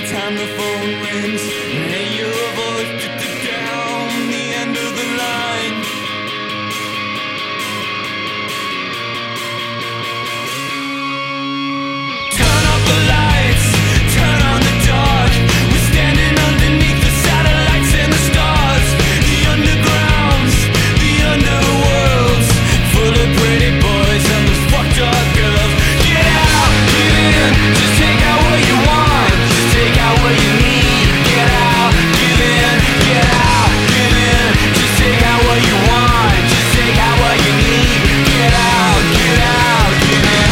time the phone rings, and hey, your voice down the end of the line. Turn off the lights, turn on the dark. We're standing underneath the satellites and the stars. The undergrounds, the underworlds, full of pretty boys and those fucked up girls. Get out, get in, just take out what you want, just take out what you need. Get out, get in, get out, get in, just take out what you want, just take out what you need. Get out, get out, get in.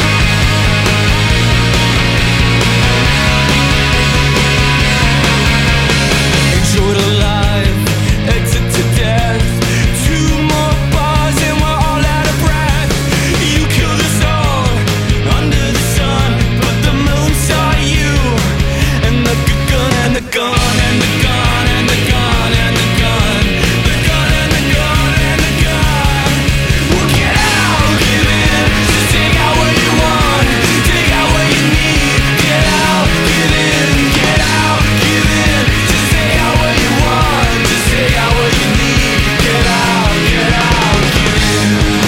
Enjoy the life, exit to death. 2 more bars and we're all out of breath. You killed us all under the sun, but the moon saw you. And the gun and the gun and the gun and the gun and the gun, the gun and the gun and the gun. Well, get out, get in, just take out what you want, take out what you need. Get out, get in, get out, get in, just take out what you want, just take out what you need. Get out, get out, get in.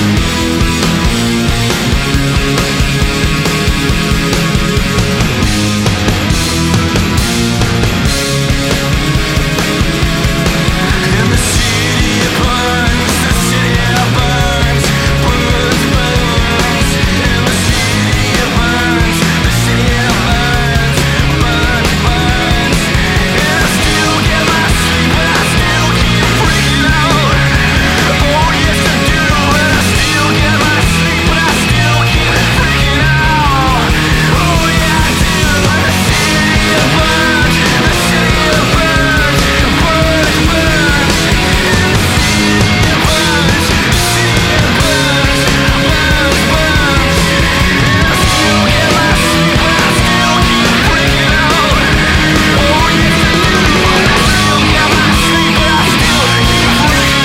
And the city it burns, the city it burns, burns, burns. And the city it burns, the city it burns, burns, burns. And I still get my sleep, but I still keep freaking out. Oh yes I do, and I still get my sleep, but I still keep freaking out. Oh yeah I do. And the city it burns, the city it burns, burns, burns. And the city it burns, the city it burns, burns, burns. And I still get my sleep, but I still keep freaking out. Oh yes I do, and I still get my sleep, but I still keep freaking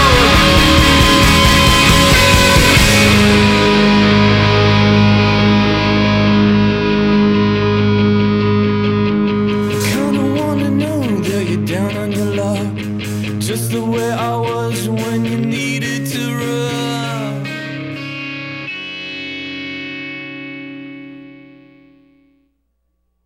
out. Kinda wanna know that you're down on your luck, just the way I was when you needed